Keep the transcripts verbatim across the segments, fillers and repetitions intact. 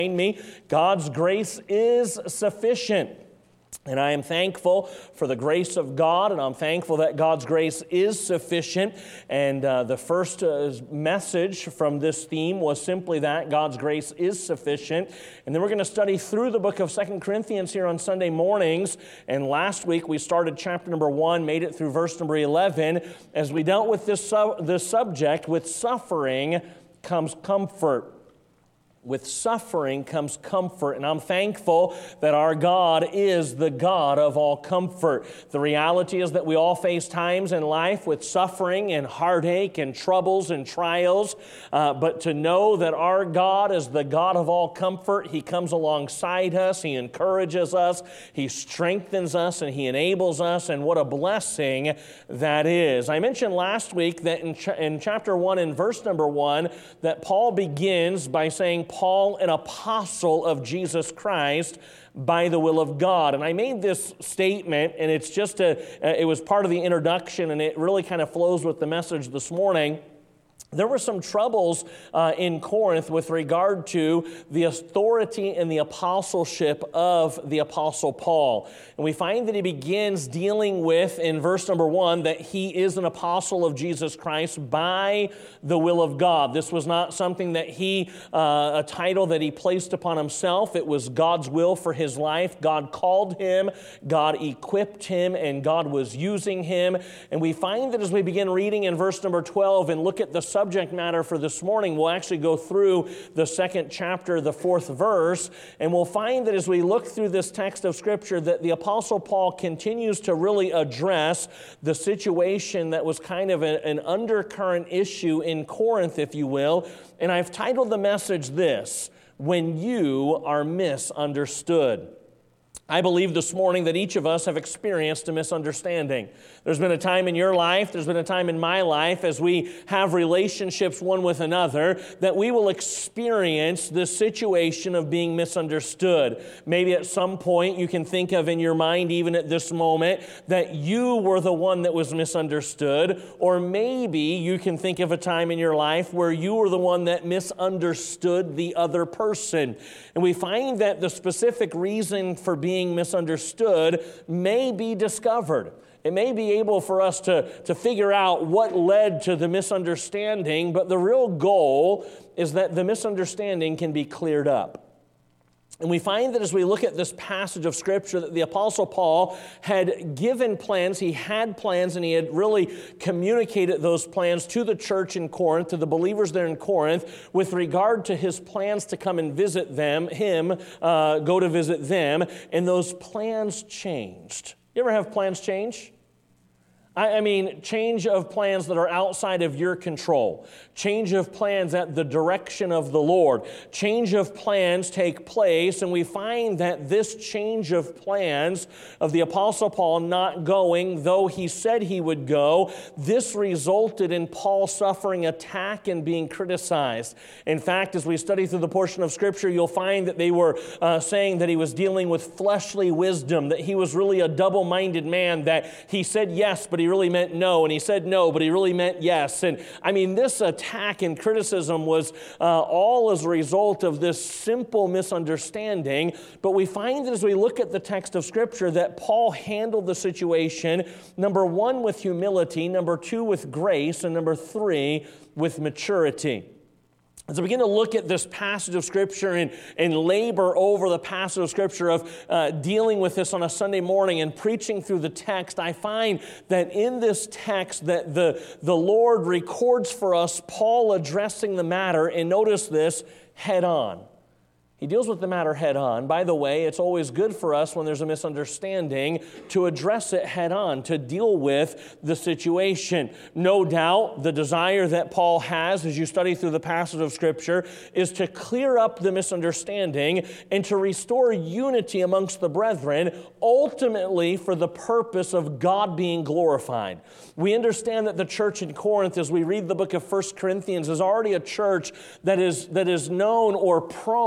me, God's grace is sufficient. And I am thankful for the grace of God, and I'm thankful that God's grace is sufficient. And uh, the first uh, message from this theme was simply that God's grace is sufficient. And then we're going to study through the book of Second Corinthians here on Sunday mornings. And last week we started chapter number one, made it through verse number eleven. As we dealt with this, su- this subject, with suffering comes comfort. With suffering comes comfort, and I'm thankful that our God is the God of all comfort. The reality is that we all face times in life with suffering and heartache and troubles and trials, uh, but to know that our God is the God of all comfort, He comes alongside us, He encourages us, He strengthens us, and He enables us, and what a blessing that is. I mentioned last week that in, ch- in chapter one and verse number one, that Paul begins by saying, Paul, an apostle of Jesus Christ by the will of God. And I made this statement, and it's just a, it was part of the introduction, and it really kind of flows with the message this morning. There were some troubles uh, in Corinth with regard to the authority and the apostleship of the Apostle Paul. And we find that he begins dealing with, in verse number one, that he is an apostle of Jesus Christ by the will of God. This was not something that he, uh, a title that he placed upon himself. It was God's will for his life. God called him, God equipped him, and God was using him. And we find that as we begin reading in verse number twelve and look at the subject matter for this morning, we'll actually go through the second chapter, the fourth verse, and we'll find that as we look through this text of Scripture that the Apostle Paul continues to really address the situation that was kind of a, an undercurrent issue in Corinth, if you will, and I've titled the message this, When You Are Misunderstood. I believe this morning that each of us have experienced a misunderstanding. There's been a time in your life, there's been a time in my life as we have relationships one with another that we will experience this situation of being misunderstood. Maybe at some point you can think of in your mind, even at this moment, that you were the one that was misunderstood, or maybe you can think of a time in your life where you were the one that misunderstood the other person. And we find that the specific reason for being misunderstood may be discovered. It may be able for us to, to figure out what led to the misunderstanding, but the real goal is that the misunderstanding can be cleared up. And we find that as we look at this passage of Scripture that the Apostle Paul had given plans, he had plans, and he had really communicated those plans to the church in Corinth, to the believers there in Corinth, with regard to his plans to come and visit them, him, uh, go to visit them, and those plans changed. You ever have plans change? I, I mean, change of plans that are outside of your control. Change of plans at the direction of the Lord. Change of plans take place, and we find that this change of plans of the Apostle Paul not going, though he said he would go, this resulted in Paul suffering attack and being criticized. In fact, as we study through the portion of Scripture, you'll find that they were uh, saying that he was dealing with fleshly wisdom, that he was really a double-minded man, that he said yes, but he really meant no, and he said no, but he really meant yes. And I mean, this attack and criticism was uh, all as a result of this simple misunderstanding, but we find that as we look at the text of Scripture that Paul handled the situation, number one, with humility, number two, with grace, and number three, with maturity. As I begin to look at this passage of Scripture and, and labor over the passage of Scripture of uh, dealing with this on a Sunday morning and preaching through the text, I find that in this text that the, the Lord records for us Paul addressing the matter, and notice this, head on. He deals with the matter head on. By the way, it's always good for us when there's a misunderstanding to address it head on, to deal with the situation. No doubt the desire that Paul has as you study through the passage of Scripture is to clear up the misunderstanding and to restore unity amongst the brethren, ultimately for the purpose of God being glorified. We understand that the church in Corinth, as we read the book of First Corinthians, is already a church that is, that is known or prone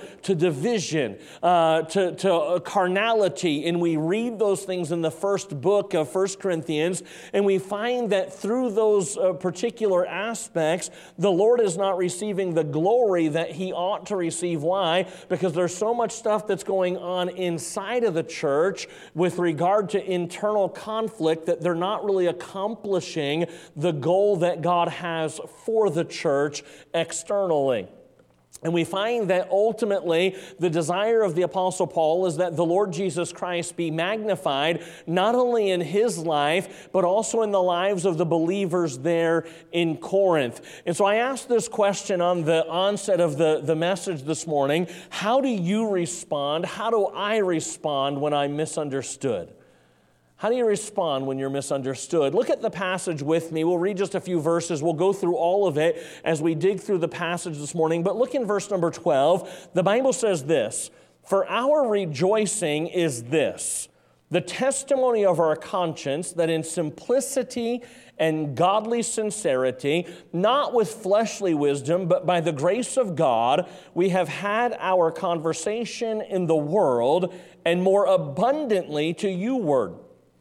to division, uh, to, to carnality. And we read those things in the first book of First Corinthians, and we find that through those uh, particular aspects, the Lord is not receiving the glory that he ought to receive. Why? Because there's so much stuff that's going on inside of the church with regard to internal conflict that they're not really accomplishing the goal that God has for the church externally. And we find that ultimately the desire of the Apostle Paul is that the Lord Jesus Christ be magnified not only in his life, but also in the lives of the believers there in Corinth. And so I asked this question on the onset of the, the message this morning: how do you respond? How do I respond when I'm misunderstood? How do you respond when you're misunderstood? Look at the passage with me. We'll read just a few verses. We'll go through all of it as we dig through the passage this morning. But look in verse number twelve. The Bible says this: "For our rejoicing is this, the testimony of our conscience, that in simplicity and godly sincerity, not with fleshly wisdom, but by the grace of God, we have had our conversation in the world, and more abundantly to you ward.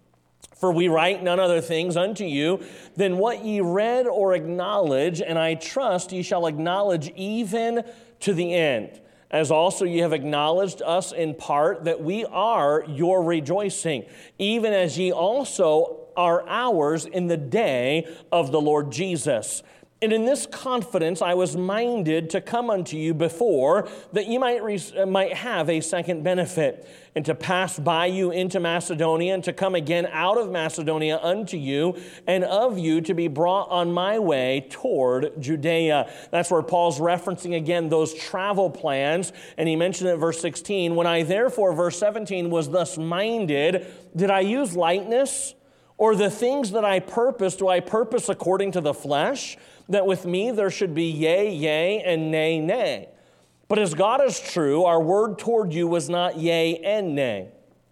For we write none other things unto you than what ye read or acknowledge, and I trust ye shall acknowledge even to the end. As also ye have acknowledged us in part, that we are your rejoicing, even as ye also are ours in the day of the Lord Jesus. And in this confidence I was minded to come unto you before, that ye might, re- might have a second benefit, and to pass by you into Macedonia, and to come again out of Macedonia unto you, and of you to be brought on my way toward Judea." That's where Paul's referencing again those travel plans, and he mentioned it in verse sixteen, "When I therefore," verse seventeen, "was thus minded, did I use lightness? Or the things that I purpose, do I purpose according to the flesh? That with me there should be yea, yea, and nay, nay. But as God is true, our word toward you was not yea and nay.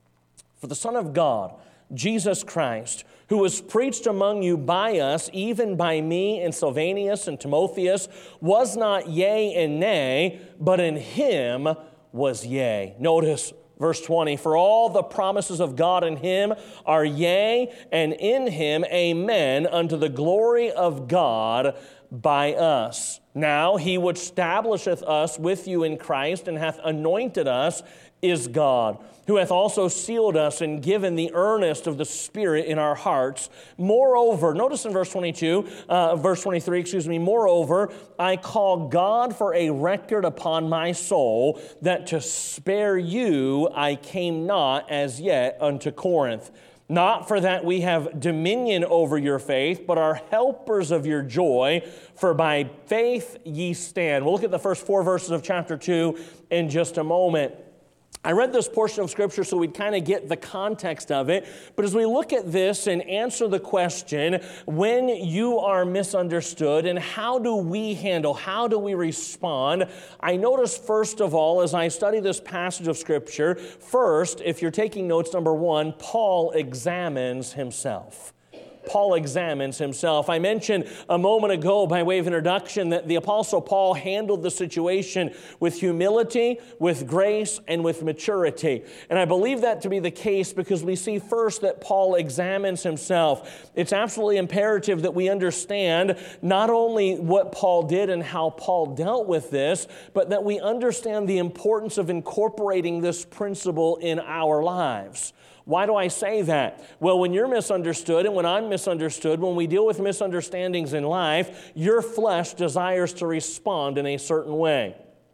For the Son of God, Jesus Christ, who was preached among you by us, even by me and Silvanus and Timotheus, was not yea and nay, but in him was yea." Notice verse twenty, "For all the promises of God in him are yea, and in him amen, unto the glory of God by us. Now he which establisheth us with you in Christ, and hath anointed us, is God, who hath also sealed us and given the earnest of the Spirit in our hearts. Moreover," notice in verse twenty-two, uh, verse twenty-three, excuse me, "Moreover, I call God for a record upon my soul, that to spare you I came not as yet unto Corinth. Not for that we have dominion over your faith, but are helpers of your joy, for by faith ye stand." We'll look at the first four verses of chapter two in just a moment. I read this portion of Scripture so we'd kind of get the context of it. But as we look at this and answer the question, when you are misunderstood, and how do we handle, how do we respond, I notice first of all, as I study this passage of Scripture, first, if you're taking notes, number one, Paul examines himself. Paul examines himself. I mentioned a moment ago by way of introduction that the Apostle Paul handled the situation with humility, with grace, and with maturity. And I believe that to be the case because we see first that Paul examines himself. It's absolutely imperative that we understand not only what Paul did and how Paul dealt with this, but that we understand the importance of incorporating this principle in our lives. Why do I say that? Well, when you're misunderstood and when I'm misunderstood, when we deal with misunderstandings in life, your flesh desires to respond in a certain way.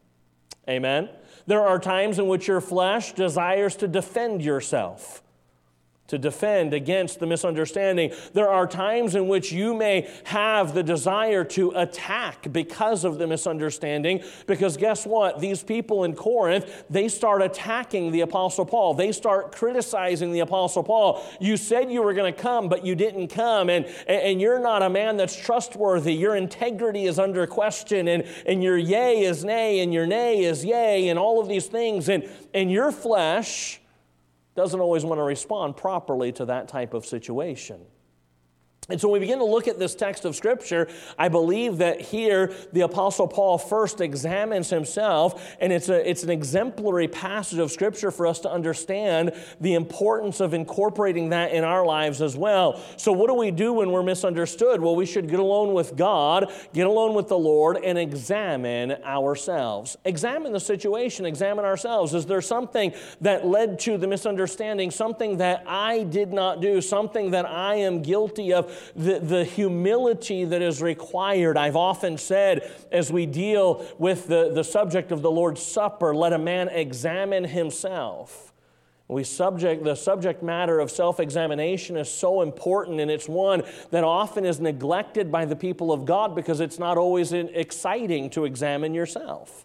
Amen? There are times in which your flesh desires to defend yourself, to defend against the misunderstanding. There are times in which you may have the desire to attack because of the misunderstanding, because guess what? These people in Corinth, they start attacking the Apostle Paul. They start criticizing the Apostle Paul. You said you were going to come, but you didn't come, and, and you're not a man that's trustworthy. Your integrity is under question, and, and your yea is nay, and your nay is yea, and all of these things, and, and your flesh doesn't always want to respond properly to that type of situation. And so when we begin to look at this text of Scripture, I believe that here the Apostle Paul first examines himself, and it's a it's an exemplary passage of Scripture for us to understand the importance of incorporating that in our lives as well. So what do we do when we're misunderstood? Well, we should get alone with God, get alone with the Lord, and examine ourselves. Examine the situation, examine ourselves. Is there something that led to the misunderstanding, something that I did not do, something that I am guilty of? The, the humility that is required. I've often said, as we deal with the, the subject of the Lord's Supper, let a man examine himself. We subject, the subject matter of self-examination is so important, and it's one that often is neglected by the people of God because it's not always exciting to examine yourself.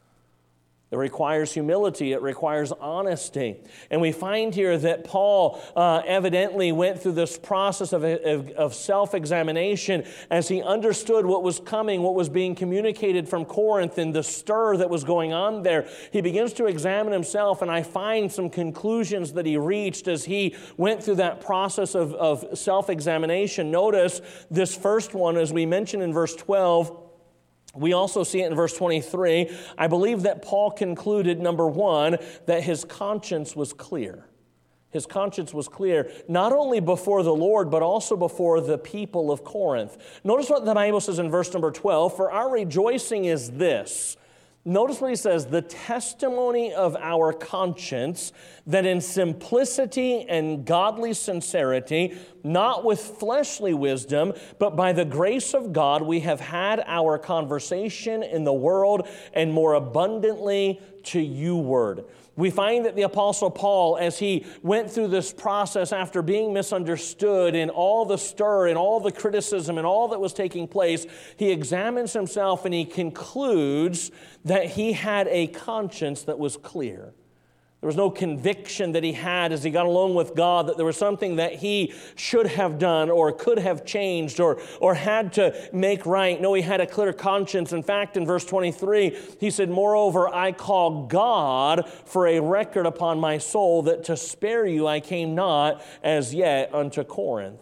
It requires humility. It requires honesty. And we find here that Paul uh, evidently went through this process of, of, of self-examination as he understood what was coming, what was being communicated from Corinth, and the stir that was going on there. He begins to examine himself, and I find some conclusions that he reached as he went through that process of, of self-examination. Notice this first one, as we mentioned in verse twelve, we also see it in verse twenty-three. I believe that Paul concluded, number one, that his conscience was clear. His conscience was clear, not only before the Lord, but also before the people of Corinth. Notice what the Bible says in verse number twelve, for our rejoicing is this. Notice what he says, the testimony of our conscience, that in simplicity and godly sincerity, not with fleshly wisdom, but by the grace of God, we have had our conversation in the world, and more abundantly to you word. We find that the Apostle Paul, as he went through this process after being misunderstood in all the stir and all the criticism and all that was taking place, he examines himself and he concludes that he had a conscience that was clear. There was no conviction that he had as he got alone with God that there was something that he should have done or could have changed or, or had to make right. No, he had a clear conscience. In fact, in verse twenty-three, he said, moreover, I call God for a record upon my soul that to spare you I came not as yet unto Corinth.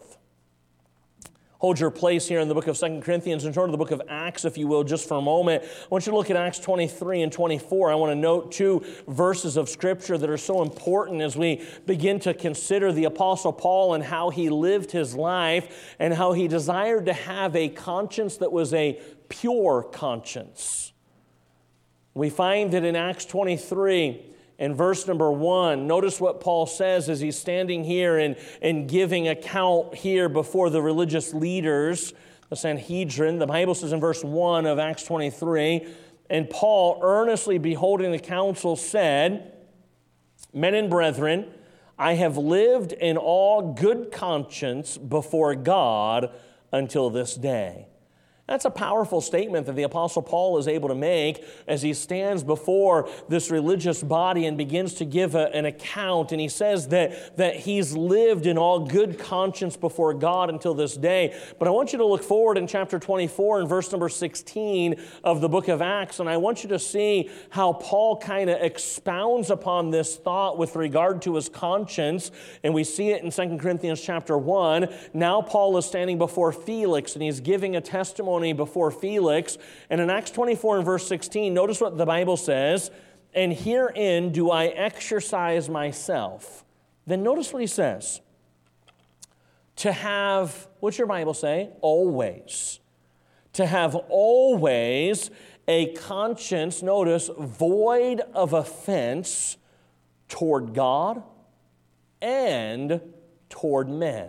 Hold your place here in the book of Second Corinthians and turn to the book of Acts, if you will, just for a moment. I want you to look at Acts twenty-three and twenty-four. I want to note two verses of Scripture that are so important as we begin to consider the Apostle Paul and how he lived his life and how he desired to have a conscience that was a pure conscience. We find that in Acts twenty-three, in verse number one, notice what Paul says as he's standing here and, and giving account here before the religious leaders, the Sanhedrin. The Bible says in verse one of Acts twenty-three, and Paul, earnestly beholding the council, said, men and brethren, I have lived in all good conscience before God until this day. That's a powerful statement that the Apostle Paul is able to make as he stands before this religious body and begins to give a, an account. And he says that, that he's lived in all good conscience before God until this day. But I want you to look forward in chapter twenty-four and verse number sixteen of the book of Acts. And I want you to see how Paul kind of expounds upon this thought with regard to his conscience. And we see it in Second Corinthians chapter one. Now Paul is standing before Felix and he's giving a testimony before Felix. And in Acts twenty-four and verse sixteen, notice what the Bible says, and herein do I exercise myself. Then notice what he says. To have, what's your Bible say? Always. To have always a conscience, notice, void of offense toward God and toward men.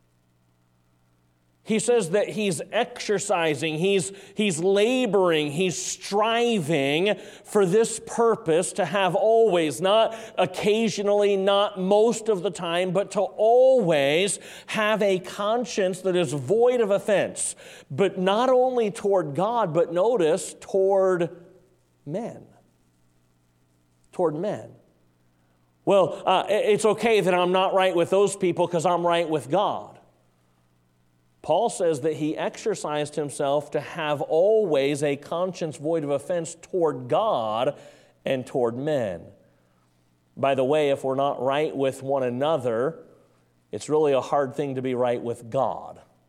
He says that he's exercising, he's, he's laboring, he's striving for this purpose to have always, not occasionally, not most of the time, but to always have a conscience that is void of offense. But not only toward God, but notice, toward men. Toward men. Well, uh, it's okay that I'm not right with those people because I'm right with God. Paul says that he exercised himself to have always a conscience void of offense toward God and toward men. By the way, if we're not right with one another, it's really a hard thing to be right with God.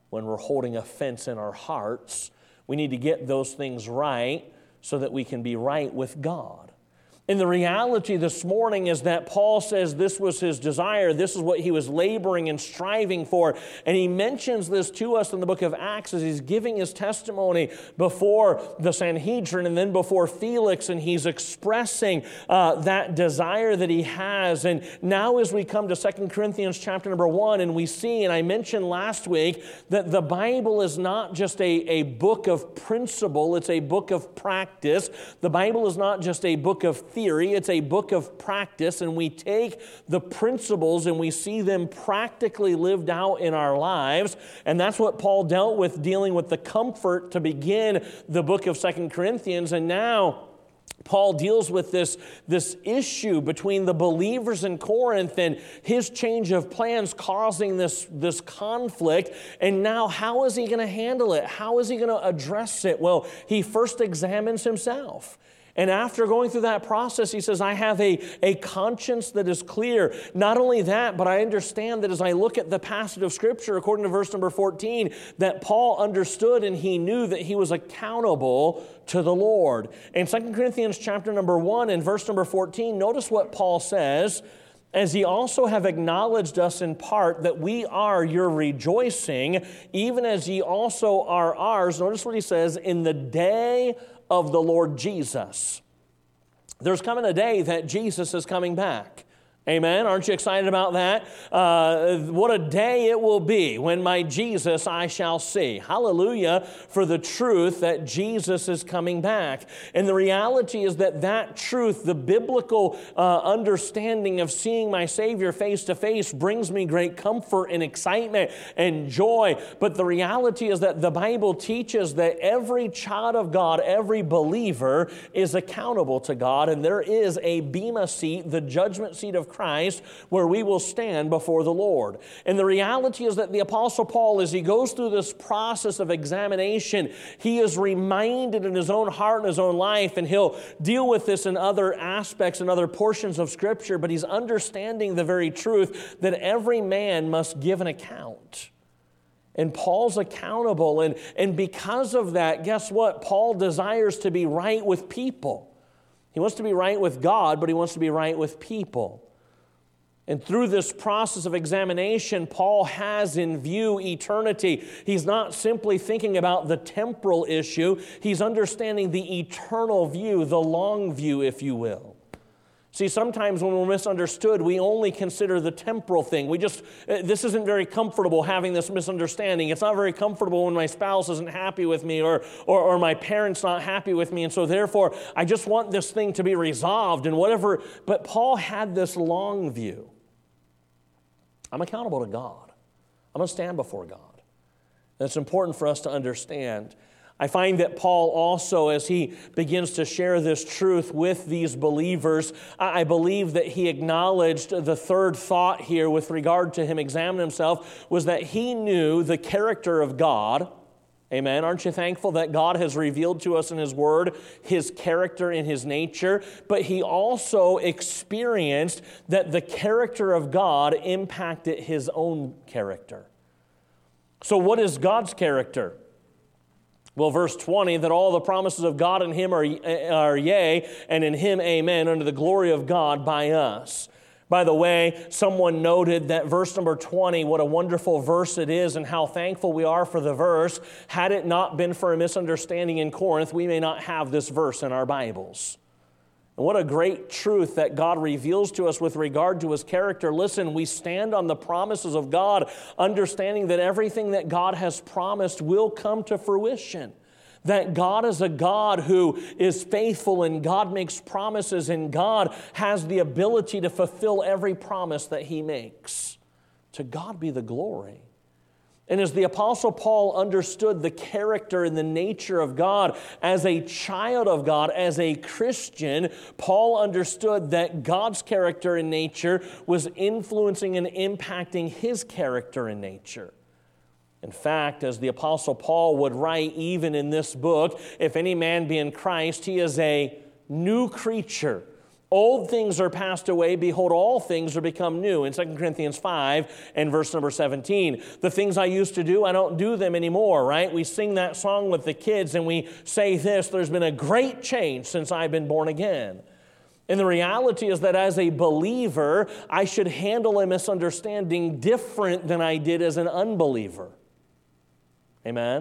when we're holding offense in our hearts. We need to get those things right so that we can be right with God. And the reality this morning is that Paul says this was his desire. This is what he was laboring and striving for. And he mentions this to us in the book of Acts as he's giving his testimony before the Sanhedrin and then before Felix. And he's expressing uh, that desire that he has. And now as we come to Second Corinthians chapter number one, and we see, and I mentioned last week, that the Bible is not just a, a book of principle. It's a book of practice. The Bible is not just a book of theory. Theory, it's a book of practice, and we take the principles and we see them practically lived out in our lives. And that's what Paul dealt with, dealing with the comfort to begin the book of Second Corinthians. And now Paul deals with this, this issue between the believers in Corinth and his change of plans causing this, this conflict. And now how is he going to handle it? How is he going to address it? Well, he first examines himself. And after going through that process, he says, I have a, a conscience that is clear. Not only that, but I understand that as I look at the passage of Scripture, according to verse number fourteen, that Paul understood and he knew that he was accountable to the Lord. In Second Corinthians chapter number one and verse number fourteen, notice what Paul says, as ye also have acknowledged us in part that we are your rejoicing, even as ye also are ours. Notice what he says, in the day of the Lord Jesus. There's coming a day that Jesus is coming back. Amen. Aren't you excited about that? Uh, what a day it will be when my Jesus I shall see. Hallelujah for the truth that Jesus is coming back. And the reality is that that truth, the biblical uh, understanding of seeing my Savior face to face, brings me great comfort and excitement and joy. But the reality is that the Bible teaches that every child of God, every believer is accountable to God, and there is a bema seat, the judgment seat of Christ, Christ, where we will stand before the Lord. And the reality is that the Apostle Paul, as he goes through this process of examination, he is reminded in his own heart and his own life, and he'll deal with this in other aspects and other portions of Scripture, but he's understanding the very truth that every man must give an account. And Paul's accountable, and, and because of that, guess what? Paul desires to be right with people. He wants to be right with God, but he wants to be right with people. And through this process of examination, Paul has in view eternity. He's not simply thinking about the temporal issue. He's understanding the eternal view, the long view, if you will. See, sometimes when we're misunderstood, we only consider the temporal thing. We just, this isn't very comfortable having this misunderstanding. It's not very comfortable when my spouse isn't happy with me or, or, or my parents not happy with me. And so therefore, I just want this thing to be resolved and whatever. But Paul had this long view. I'm accountable to God. I'm going to stand before God. And it's important for us to understand. I find that Paul also, as he begins to share this truth with these believers, I believe that he acknowledged the third thought here with regard to him examining himself was that he knew the character of God. Amen. Aren't you thankful that God has revealed to us in His Word His character and His nature? But he also experienced that the character of God impacted his own character. So what is God's character? Well, verse twenty, that all the promises of God in Him are, are yea, and in Him amen, unto the glory of God by us. By the way, someone noted that verse number twenty, what a wonderful verse it is and how thankful we are for the verse. Had it not been for a misunderstanding in Corinth, we may not have this verse in our Bibles. And what a great truth that God reveals to us with regard to His character. Listen, we stand on the promises of God, understanding that everything that God has promised will come to fruition. That God is a God who is faithful and God makes promises and God has the ability to fulfill every promise that He makes. To God be the glory. And as the Apostle Paul understood the character and the nature of God as a child of God, as a Christian, Paul understood that God's character and nature was influencing and impacting his character and nature. In fact, as the Apostle Paul would write even in this book, if any man be in Christ, he is a new creature. Old things are passed away. Behold, all things are become new. In Second Corinthians five and verse number seventeen. The things I used to do, I don't do them anymore, right? We sing that song with the kids and we say this, there's been a great change since I've been born again. And the reality is that as a believer, I should handle a misunderstanding different than I did as an unbeliever. Amen?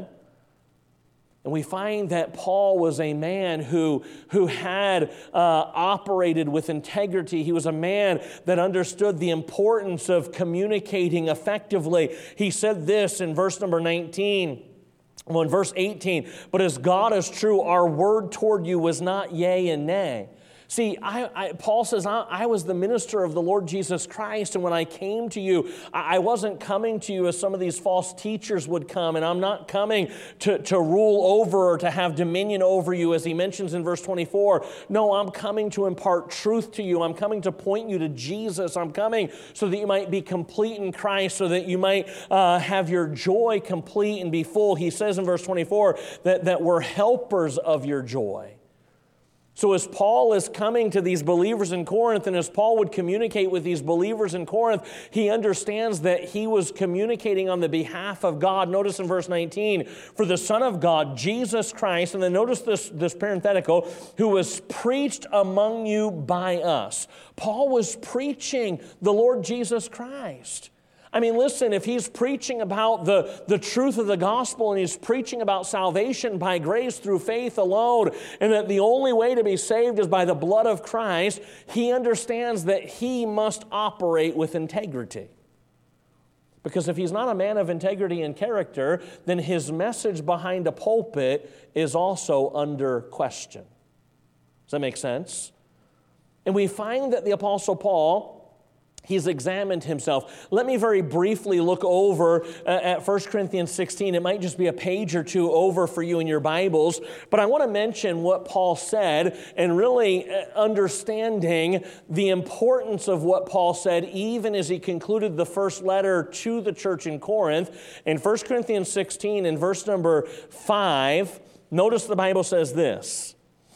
And we find that Paul was a man who, who had uh, operated with integrity. He was a man that understood the importance of communicating effectively. He said this in verse number nineteen. Well, in verse eighteen, but as God is true, our word toward you was not yea and nay. See, I, I, Paul says, I, I was the minister of the Lord Jesus Christ, and when I came to you, I, I wasn't coming to you as some of these false teachers would come, and I'm not coming to, to rule over or to have dominion over you, as he mentions in verse twenty-four. No, I'm coming to impart truth to you. I'm coming to point you to Jesus. I'm coming so that you might be complete in Christ, so that you might uh, have your joy complete and be full. He says in verse twenty-four that, that we're helpers of your joy. So as Paul is coming to these believers in Corinth, and as Paul would communicate with these believers in Corinth, he understands that he was communicating on the behalf of God. Notice in verse nineteen, for the Son of God, Jesus Christ, and then notice this, this parenthetical, who was preached among you by us. Paul was preaching the Lord Jesus Christ. I mean, listen, if he's preaching about the, the truth of the gospel and he's preaching about salvation by grace through faith alone, and that the only way to be saved is by the blood of Christ, he understands that he must operate with integrity. Because if he's not a man of integrity and character, then his message behind a pulpit is also under question. Does that make sense? And we find that the Apostle Paul, he's examined himself. Let me very briefly look over uh, at First Corinthians sixteen. It might just be a page or two over for you in your Bibles, but I want to mention what Paul said and really understanding the importance of what Paul said even as he concluded the first letter to the church in Corinth. In First Corinthians sixteen, in verse number five, notice the Bible says this.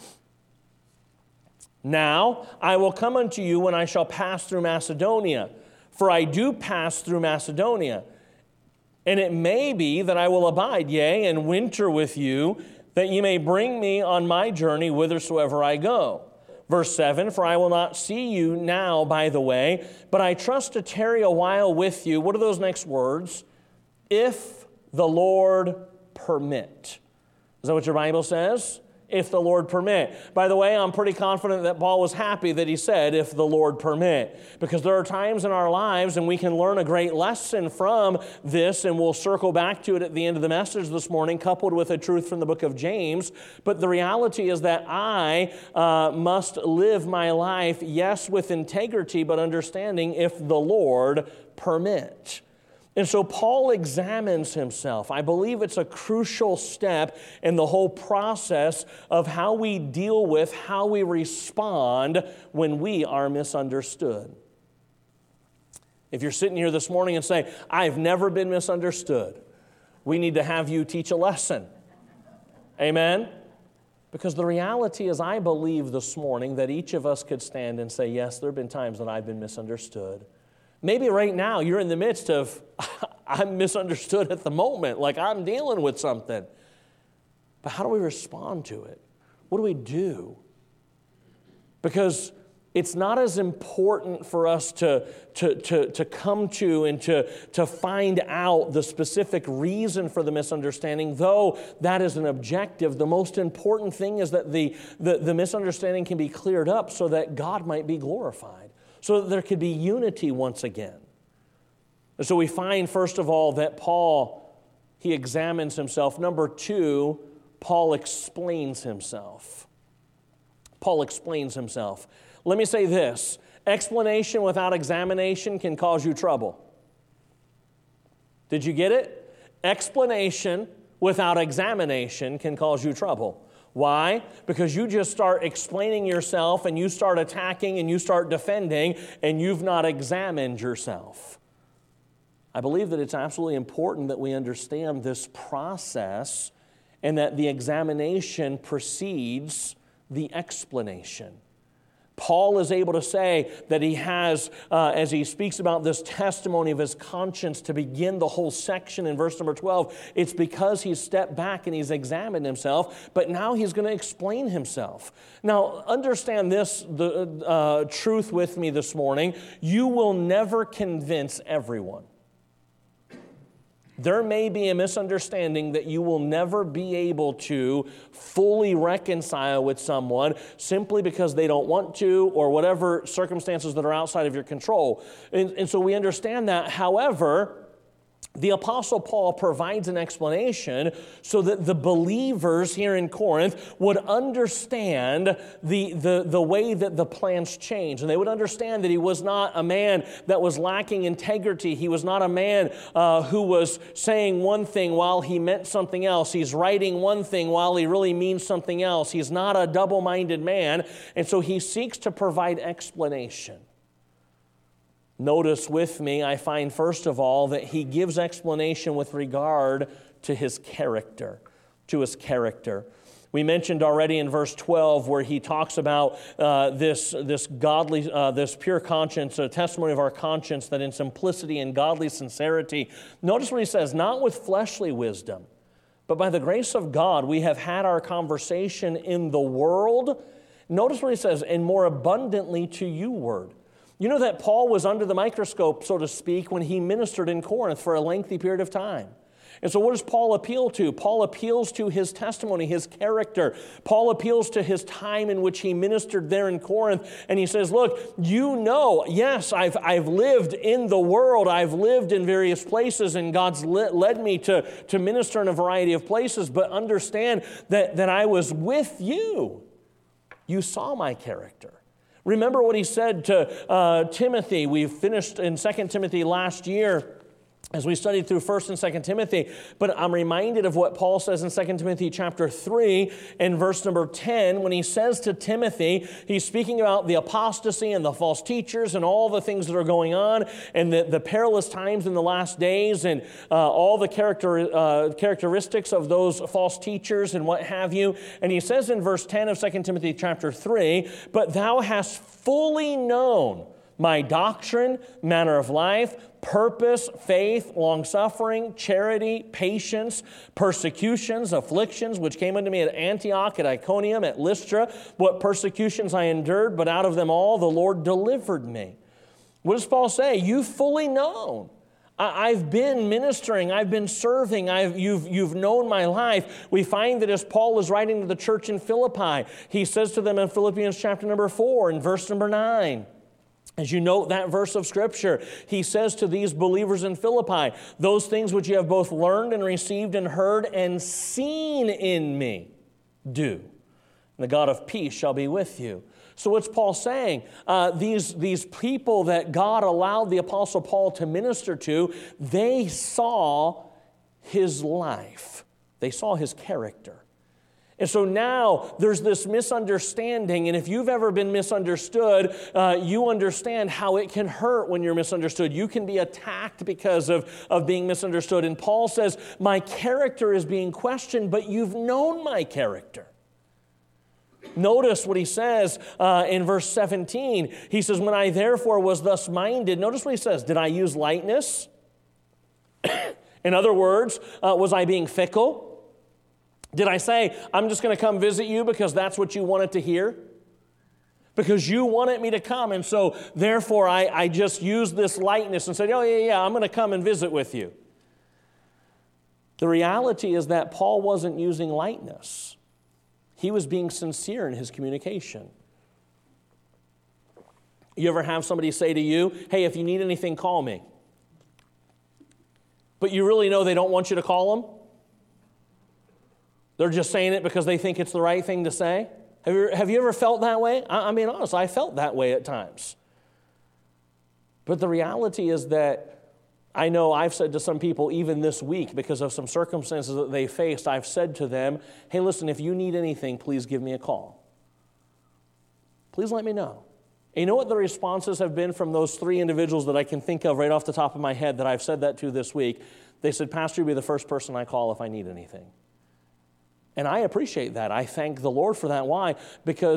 Now I will come unto you when I shall pass through Macedonia, for I do pass through Macedonia. And it may be that I will abide, yea, and winter with you, that ye may bring me on my journey whithersoever I go. Verse seven, for I will not see you now by the way, but I trust to tarry a while with you. What are those next words? If the Lord permit. Is that what your Bible says? If the Lord permit. By the way, I'm pretty confident that Paul was happy that he said, if the Lord permit. Because there are times in our lives, and we can learn a great lesson from this, and we'll circle back to it at the end of the message this morning, coupled with a truth from the book of James. But the reality is that I uh, must live my life, yes, with integrity, but understanding if the Lord permit. And so Paul examines himself. I believe it's a crucial step in the whole process of how we deal with, how we respond when we are misunderstood. If you're sitting here this morning and say, I've never been misunderstood, we need to have you teach a lesson. Amen? Because the reality is, I believe this morning that each of us could stand and say, yes, there have been times that I've been misunderstood. Maybe right now you're in the midst of, I'm misunderstood at the moment, like I'm dealing with something. But how do we respond to it? What do we do? Because it's not as important for us to, to, to, to come to and to, to find out the specific reason for the misunderstanding, though that is an objective. The most important thing is that the, the, the misunderstanding can be cleared up so that God might be glorified, so that there could be unity once again. And so we find, first of all, that Paul, he examines himself. Number two, Paul explains himself. Paul explains himself. Let me say this. Explanation without examination can cause you trouble. Did you get it? Explanation without examination can cause you trouble. Why? Because you just start explaining yourself and you start attacking and you start defending and you've not examined yourself. I believe that it's absolutely important that we understand this process and that the examination precedes the explanation. Paul is able to say that he has, uh, as he speaks about this testimony of his conscience to begin the whole section in verse number twelve, it's because he's stepped back and he's examined himself, but now he's going to explain himself. Now, understand this the uh, truth with me this morning. You will never convince everyone. There may be a misunderstanding that you will never be able to fully reconcile with someone simply because they don't want to or whatever circumstances that are outside of your control. And, and so we understand that. However, the Apostle Paul provides an explanation so that the believers here in Corinth would understand the, the, the way that the plans changed. And they would understand that he was not a man that was lacking integrity. He was not a man uh, who was saying one thing while he meant something else. He's writing one thing while he really means something else. He's not a double-minded man. And so he seeks to provide explanation. Notice with me, I find first of all that he gives explanation with regard to his character, to his character. We mentioned already in verse twelve where he talks about uh, this, this godly, uh, this pure conscience, a testimony of our conscience that in simplicity and godly sincerity. Notice what he says, not with fleshly wisdom, but by the grace of God we have had our conversation in the world. Notice what he says, and more abundantly to you word. You know that Paul was under the microscope, so to speak, when he ministered in Corinth for a lengthy period of time. And so what does Paul appeal to? Paul appeals to his testimony, his character. Paul appeals to his time in which he ministered there in Corinth. And he says, look, you know, yes, I've, I've lived in the world. I've lived in various places, and God's led me to, to minister in a variety of places. But understand that, that I was with you. You saw my character. Remember what he said to uh, Timothy. We finished in Second Timothy last year as we studied through First and Second Timothy, but I'm reminded of what Paul says in Second Timothy chapter three and verse number ten when he says to Timothy, he's speaking about the apostasy and the false teachers and all the things that are going on and the, the perilous times in the last days and uh, all the character, uh, characteristics of those false teachers and what have you. And he says in verse ten of Second Timothy chapter three, but thou hast fully known my doctrine, manner of life, purpose, faith, long-suffering, charity, patience, persecutions, afflictions, which came unto me at Antioch, at Iconium, at Lystra, what persecutions I endured, but out of them all the Lord delivered me. What does Paul say? You've fully known. I've been ministering, I've been serving, I've, you've, you've known my life. We find that as Paul is writing to the church in Philippi, he says to them in Philippians chapter number four and verse number nine, as you note that verse of Scripture, he says to these believers in Philippi, those things which you have both learned and received and heard and seen in me, do. And the God of peace shall be with you. So what's Paul saying? Uh, these, these people that God allowed the Apostle Paul to minister to, they saw his life. They saw his character. And so now there's this misunderstanding, and if you've ever been misunderstood, uh, you understand how it can hurt when you're misunderstood. You can be attacked because of, of being misunderstood. And Paul says, my character is being questioned, but you've known my character. Notice what he says uh, in verse seventeen. He says, when I therefore was thus minded, notice what he says, did I use lightness? In other words, uh, was I being fickle? Did I say, I'm just going to come visit you because that's what you wanted to hear? Because you wanted me to come, and so therefore I, I just used this lightness and said, oh, yeah, yeah, I'm going to come and visit with you. The reality is that Paul wasn't using lightness. He was being sincere in his communication. You ever have somebody say to you, hey, if you need anything, call me. But you really know they don't want you to call them? They're just saying it because they think it's the right thing to say? Have you, have you ever felt that way? I, I mean, honestly, I felt that way at times. But the reality is that I know I've said to some people even this week because of some circumstances that they faced, I've said to them, hey, listen, if you need anything, please give me a call. Please let me know. And you know what the responses have been from those three individuals that I can think of right off the top of my head that I've said that to this week? They said, Pastor, you'll be the first person I call if I need anything. And I appreciate that. I thank the Lord for that. Why? Because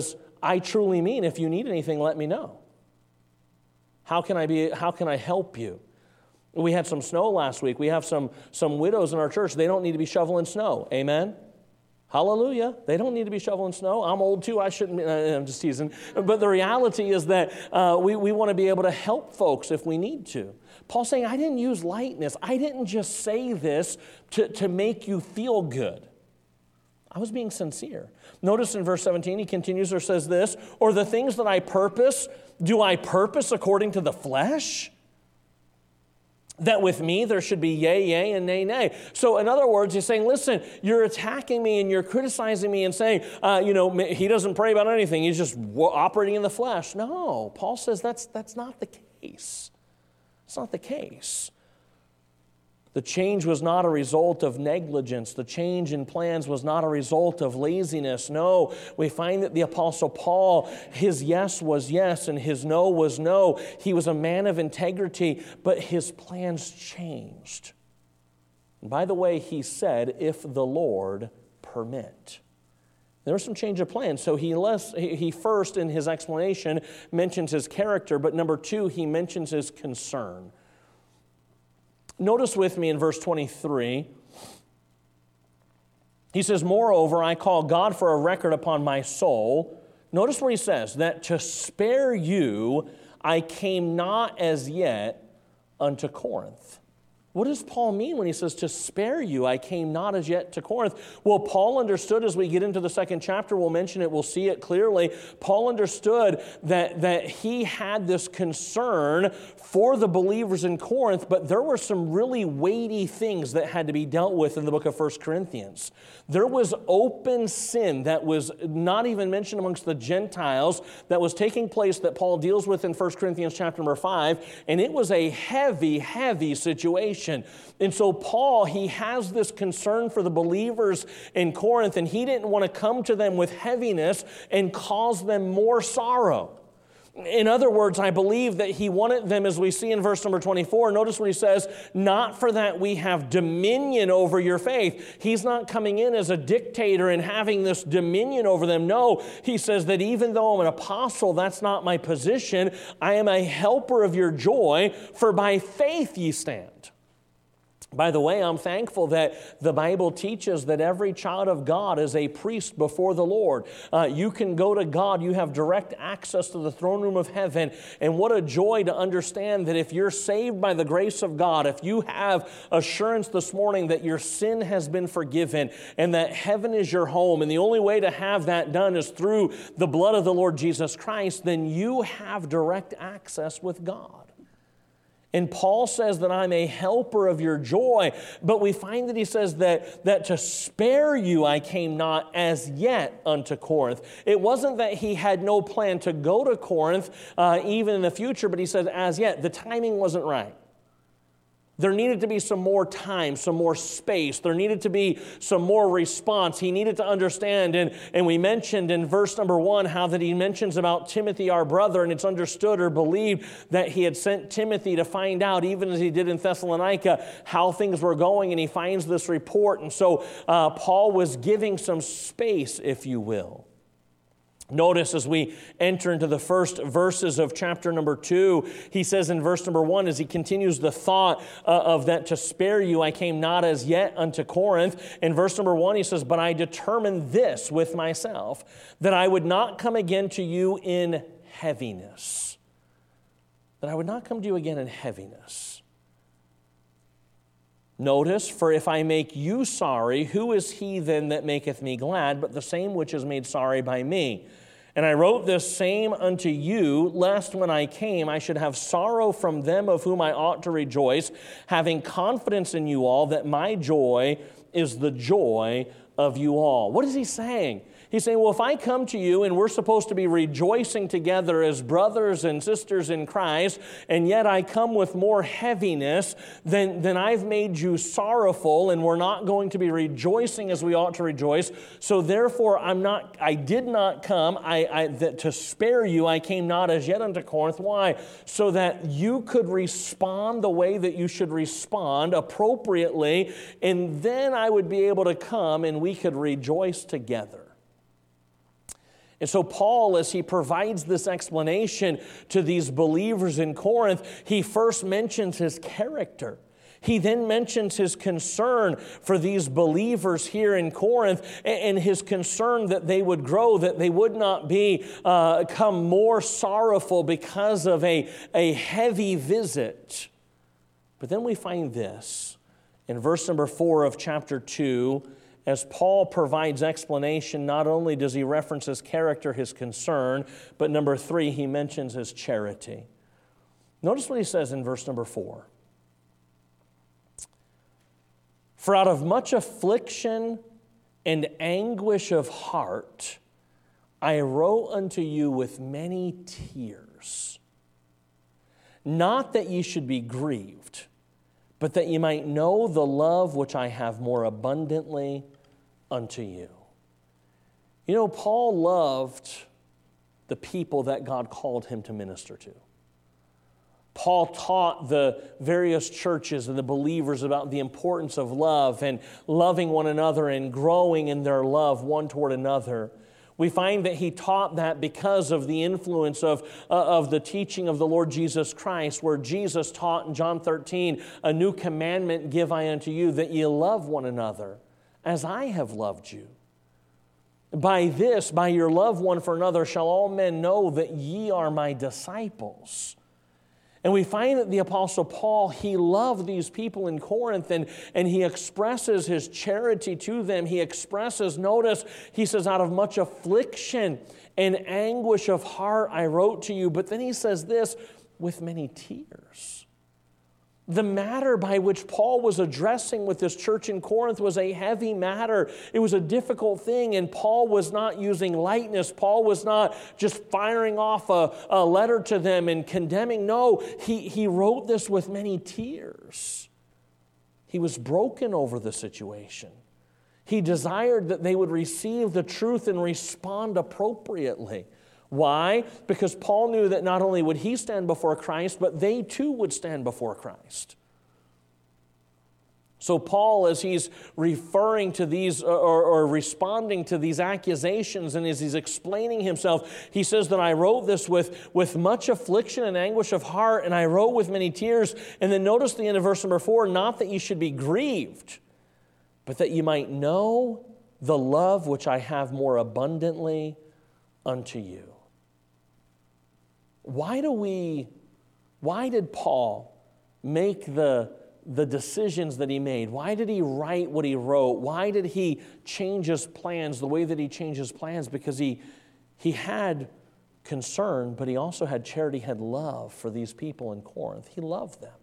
I truly mean, if you need anything, let me know. How can I be, how can I help you? We had some snow last week. We have some, some widows in our church. They don't need to be shoveling snow. Amen? Hallelujah. They don't need to be shoveling snow. I'm old too. I shouldn't be. I'm just teasing. But the reality is that uh, we, we want to be able to help folks if we need to. Paul's saying, I didn't use lightness. I didn't just say this to, to make you feel good. I was being sincere. Notice in verse seventeen, he continues or says this, or the things that I purpose, do I purpose according to the flesh? That with me there should be yea, yea, and nay, nay. So in other words, he's saying, listen, you're attacking me and you're criticizing me and saying, uh, you know, he doesn't pray about anything. He's just operating in the flesh. No, Paul says that's, that's not the case. It's not the case. The change was not a result of negligence. The change in plans was not a result of laziness. No, we find that the Apostle Paul, his yes was yes and his no was no. He was a man of integrity, but his plans changed. And by the way, he said, if the Lord permit. There was some change of plans. So he, less, he first, in his explanation, mentions his character, but number two, he mentions his concern. Notice with me in verse twenty-three, he says, moreover, I call God for a record upon my soul. Notice where he says, that to spare you I came not as yet unto Corinth. What does Paul mean when he says, to spare you, I came not as yet to Corinth? Well, Paul understood, as we get into the second chapter, we'll mention it, we'll see it clearly. Paul understood that, that he had this concern for the believers in Corinth, but there were some really weighty things that had to be dealt with in the book of First Corinthians. There was open sin that was not even mentioned amongst the Gentiles that was taking place that Paul deals with in First Corinthians chapter number five, and it was a heavy, heavy situation. And so Paul, he has this concern for the believers in Corinth, and he didn't want to come to them with heaviness and cause them more sorrow. In other words, I believe that he wanted them, as we see in verse number twenty-four, notice what he says, not for that we have dominion over your faith. He's not coming in as a dictator and having this dominion over them. No, he says that even though I'm an apostle, that's not my position. I am a helper of your joy, for by faith ye stand. By the way, I'm thankful that the Bible teaches that every child of God is a priest before the Lord. Uh, you can go to God. You have direct access to the throne room of heaven. And what a joy to understand that if you're saved by the grace of God, if you have assurance this morning that your sin has been forgiven and that heaven is your home, and the only way to have that done is through the blood of the Lord Jesus Christ, then you have direct access with God. And Paul says that I'm a helper of your joy, but we find that he says that, that to spare you I came not as yet unto Corinth. It wasn't that he had no plan to go to Corinth uh, even in the future, but he said as yet. The timing wasn't right. There needed to be some more time, some more space. There needed to be some more response. He needed to understand, and, and we mentioned in verse number one how that he mentions about Timothy, our brother, and it's understood or believed that he had sent Timothy to find out, even as he did in Thessalonica, how things were going, and he finds this report. And so uh, Paul was giving some space, if you will. Notice as we enter into the first verses of chapter number two, he says in verse number one, as he continues the thought uh, of that to spare you, I came not as yet unto Corinth. In verse number one, he says, but I determined this with myself, that I would not come again to you in heaviness. That I would not come to you again in heaviness. Notice, for if I make you sorry, who is he then that maketh me glad, but the same which is made sorry by me? And I wrote this same unto you, lest when I came I should have sorrow from them of whom I ought to rejoice, having confidence in you all that my joy is the joy of you all. What is he saying? He's saying, well, if I come to you and we're supposed to be rejoicing together as brothers and sisters in Christ, and yet I come with more heaviness, then, then I've made you sorrowful, and we're not going to be rejoicing as we ought to rejoice. So therefore, I'm not, I did not come I, I, that to spare you. I came not as yet unto Corinth. Why? So that you could respond the way that you should respond appropriately, and then I would be able to come and we could rejoice together. And so Paul, as he provides this explanation to these believers in Corinth, he first mentions his character. He then mentions his concern for these believers here in Corinth and his concern that they would grow, that they would not be uh, become more sorrowful because of a, a heavy visit. But then we find this in verse number four of chapter two, as Paul provides explanation. Not only does he reference his character, his concern, but number three, he mentions his charity. Notice what he says in verse number four. For out of much affliction and anguish of heart, I wrote unto you with many tears, not that ye should be grieved, but that ye might know the love which I have more abundantly unto you. You know, Paul loved the people that God called him to minister to. Paul taught the various churches and the believers about the importance of love and loving one another and growing in their love one toward another. We find that he taught that because of the influence of, uh, of the teaching of the Lord Jesus Christ, where Jesus taught in John thirteen, a new commandment give I unto you, that ye love one another as I have loved you. By this, by your love one for another, shall all men know that ye are my disciples. And we find that the Apostle Paul, he loved these people in Corinth, and, and he expresses his charity to them. He expresses, notice, he says, out of much affliction and anguish of heart I wrote to you. But then he says this, with many tears. The matter by which Paul was addressing with this church in Corinth was a heavy matter. It was a difficult thing, and Paul was not using lightness. Paul was not just firing off a, a letter to them and condemning. No, he, he wrote this with many tears. He was broken over the situation. He desired that they would receive the truth and respond appropriately. Why? Because Paul knew that not only would he stand before Christ, but they too would stand before Christ. So Paul, as he's referring to these or, or responding to these accusations, and as he's explaining himself, he says that I wrote this with, with much affliction and anguish of heart, and I wrote with many tears. And then notice the end of verse number four, not that you should be grieved, but that you might know the love which I have more abundantly unto you. Why do we, why did Paul make the, the decisions that he made? Why did he write what he wrote? Why did he change his plans the way that he changed his plans? Because he, he had concern, but he also had charity, had love for these people in Corinth. He loved them.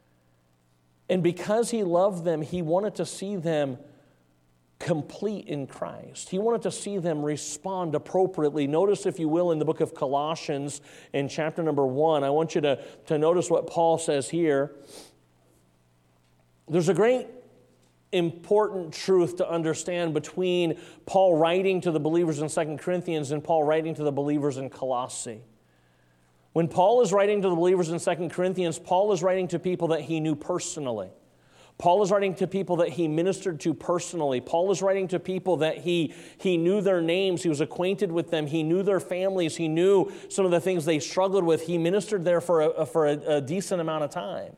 And because he loved them, he wanted to see them complete in Christ. He wanted to see them respond appropriately. Notice, if you will, in the book of Colossians in chapter number one, I want you to, to notice what Paul says here. There's a great important truth to understand between Paul writing to the believers in Second Corinthians and Paul writing to the believers in Colossae. When Paul is writing to the believers in Second Corinthians, Paul is writing to people that he knew personally. Paul is writing to people that he ministered to personally. Paul is writing to people that he, he knew their names. He was acquainted with them. He knew their families. He knew some of the things they struggled with. He ministered there for a, for a, a decent amount of time.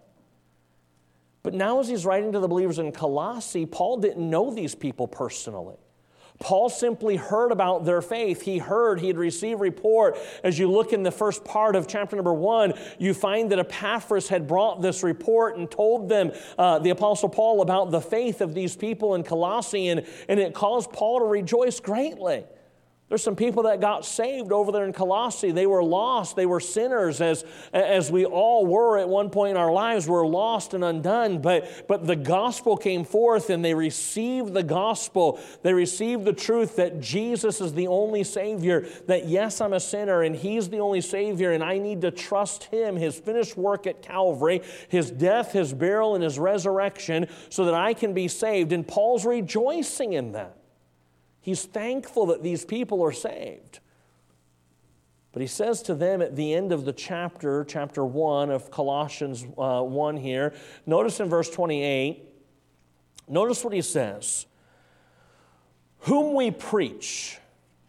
But now as he's writing to the believers in Colossae, Paul didn't know these people personally. Paul simply heard about their faith. He heard, he had received report. As you look in the first part of chapter number one, you find that Epaphras had brought this report and told them, uh, the Apostle Paul, about the faith of these people in Colossae, and, and it caused Paul to rejoice greatly. There's some people that got saved over there in Colossae. They were lost. They were sinners, as, as we all were at one point in our lives. We're lost and undone. But, but the gospel came forth, and they received the gospel. They received the truth that Jesus is the only Savior, that yes, I'm a sinner, and He's the only Savior, and I need to trust Him, His finished work at Calvary, His death, His burial, and His resurrection, so that I can be saved. And Paul's rejoicing in that. He's thankful that these people are saved. But he says to them at the end of the chapter, chapter one of Colossians uh, one here, notice in verse twenty-eight, notice what he says. Whom we preach,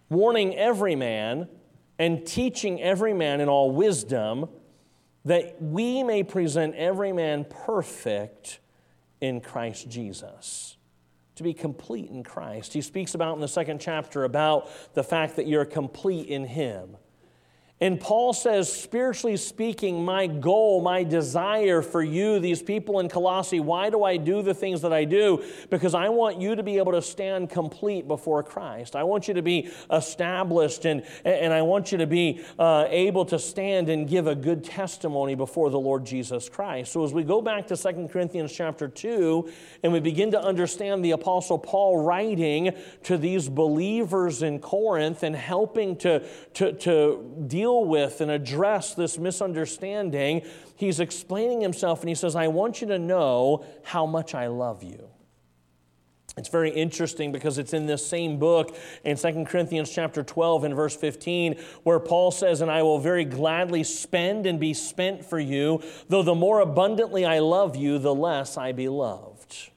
warning every man and teaching every man in all wisdom, that we may present every man perfect in Christ Jesus. To be complete in Christ. He speaks about in the second chapter about the fact that you're complete in Him. And Paul says, spiritually speaking, my goal, my desire for you, these people in Colossae, why do I do the things that I do? Because I want you to be able to stand complete before Christ. I want you to be established, and, and I want you to be uh, able to stand and give a good testimony before the Lord Jesus Christ. So as we go back to Second Corinthians chapter two, and we begin to understand the Apostle Paul writing to these believers in Corinth and helping to, to, to deal with and address this misunderstanding, he's explaining himself, and he says, I want you to know how much I love you. It's very interesting because it's in this same book in Second Corinthians chapter twelve and verse fifteen, where Paul says, and I will very gladly spend and be spent for you, though the more abundantly I love you, the less I be loved.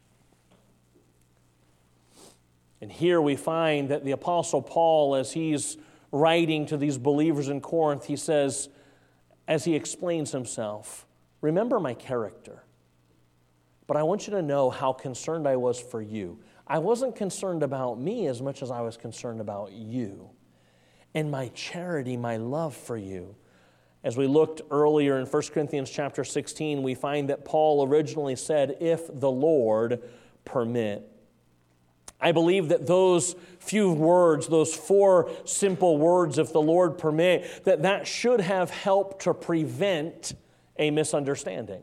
And here we find that the Apostle Paul, as he's writing to these believers in Corinth, he says, as he explains himself, remember my character, but I want you to know how concerned I was for you. I wasn't concerned about me as much as I was concerned about you and my charity, my love for you. As we looked earlier in First Corinthians chapter sixteen, we find that Paul originally said, if the Lord permit. I believe that those few words, those four simple words, if the Lord permit, that that should have helped to prevent a misunderstanding.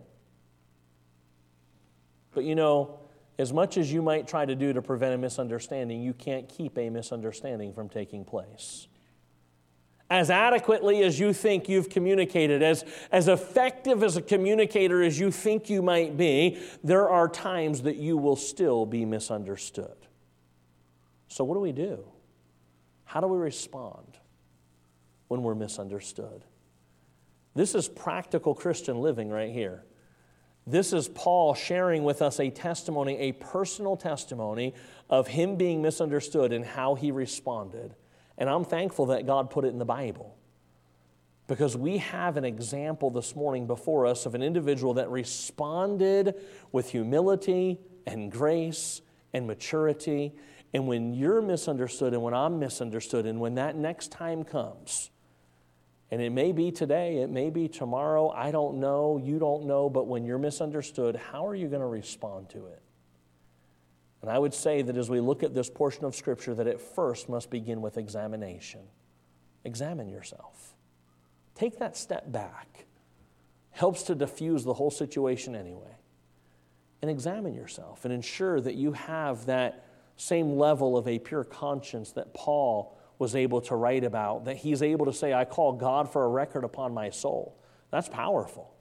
But you know, as much as you might try to do to prevent a misunderstanding, you can't keep a misunderstanding from taking place. As adequately as you think you've communicated, as, as effective as a communicator as you think you might be, there are times that you will still be misunderstood. So what do we do? How do we respond when we're misunderstood? This is practical Christian living right here. This is Paul sharing with us a testimony, a personal testimony of him being misunderstood and how he responded. And I'm thankful that God put it in the Bible, because we have an example this morning before us of an individual that responded with humility and grace and maturity. And when you're misunderstood and when I'm misunderstood, and when that next time comes, and it may be today, it may be tomorrow, I don't know, you don't know, but when you're misunderstood, how are you going to respond to it? And I would say that as we look at this portion of Scripture, that it first must begin with examination. Examine yourself. Take that step back. Helps to diffuse the whole situation anyway. And examine yourself and ensure that you have that same level of a pure conscience that Paul was able to write about, that he's able to say, I call God for a record upon my soul. That's powerful.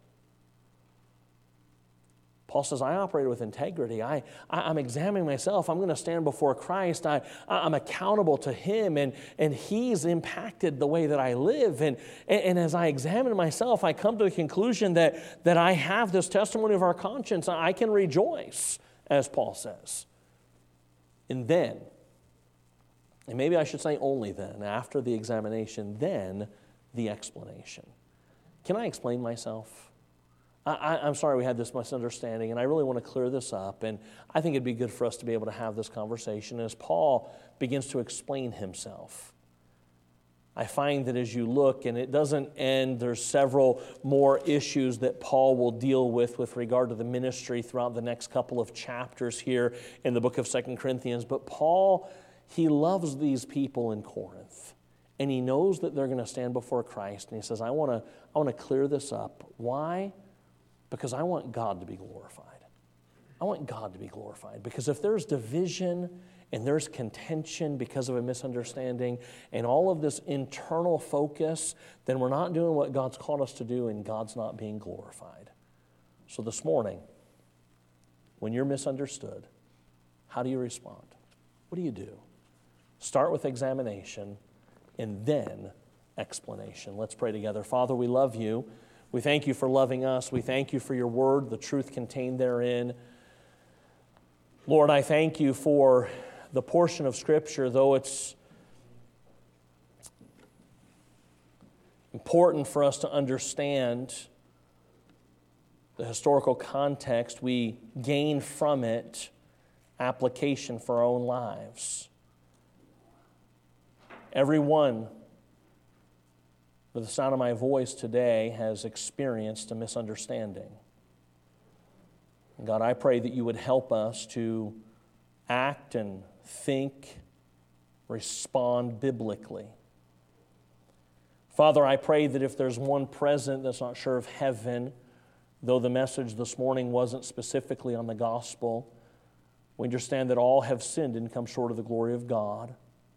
Paul says, I operated with integrity. I, I, I'm examining myself. I'm going to stand before Christ. I, I'm accountable to Him, and, and He's impacted the way that I live. And, and, and as I examine myself, I come to the conclusion that, that I have this testimony of our conscience. I can rejoice, as Paul says. And then, and maybe I should say only then, after the examination, then the explanation. Can I explain myself? I, I, I'm sorry we had this misunderstanding, and I really want to clear this up, and I think it'd be good for us to be able to have this conversation as Paul begins to explain himself. I find that as you look, and it doesn't end, there's several more issues that Paul will deal with with regard to the ministry throughout the next couple of chapters here in the book of Second Corinthians. But Paul, he loves these people in Corinth, and he knows that they're going to stand before Christ, and he says, I want to I want to clear this up. Why? Because I want God to be glorified. I want God to be glorified, because if there's division and there's contention because of a misunderstanding and all of this internal focus, then we're not doing what God's called us to do, and God's not being glorified. So this morning, when you're misunderstood, how do you respond? What do you do? Start with examination and then explanation. Let's pray together. Father, we love you. We thank you for loving us. We thank you for your word, the truth contained therein. Lord, I thank you for the portion of Scripture, though it's important for us to understand the historical context. We gain from it application for our own lives. Everyone, with the sound of my voice today, has experienced a misunderstanding. God, I pray that you would help us to act and think, respond biblically. Father, I pray that if there's one present that's not sure of heaven, though the message this morning wasn't specifically on the gospel, we understand that all have sinned and come short of the glory of God.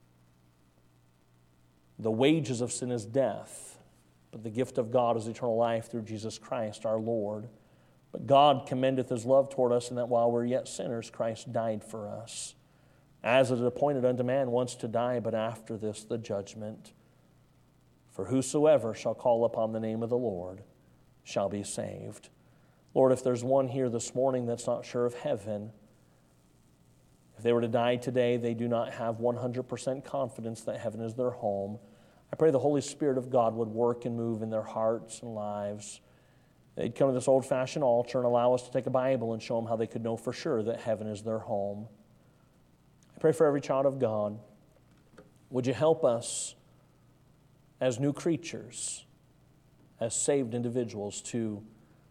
The wages of sin is death, but the gift of God is eternal life through Jesus Christ our Lord. But God commendeth His love toward us in that while we're yet sinners, Christ died for us. As it is appointed unto man once to die, but after this the judgment. For whosoever shall call upon the name of the Lord shall be saved. Lord, if there's one here this morning that's not sure of heaven, if they were to die today, they do not have one hundred percent confidence that heaven is their home. I pray the Holy Spirit of God would work and move in their hearts and lives. They'd come to this old-fashioned altar and allow us to take a Bible and show them how they could know for sure that heaven is their home. I pray for every child of God. Would you help us as new creatures, as saved individuals, to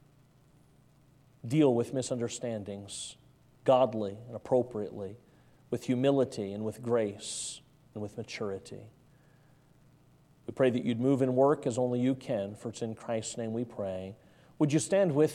deal with misunderstandings godly and appropriately, with humility and with grace and with maturity. We pray that you'd move and work as only you can, for it's in Christ's name we pray. Would you stand with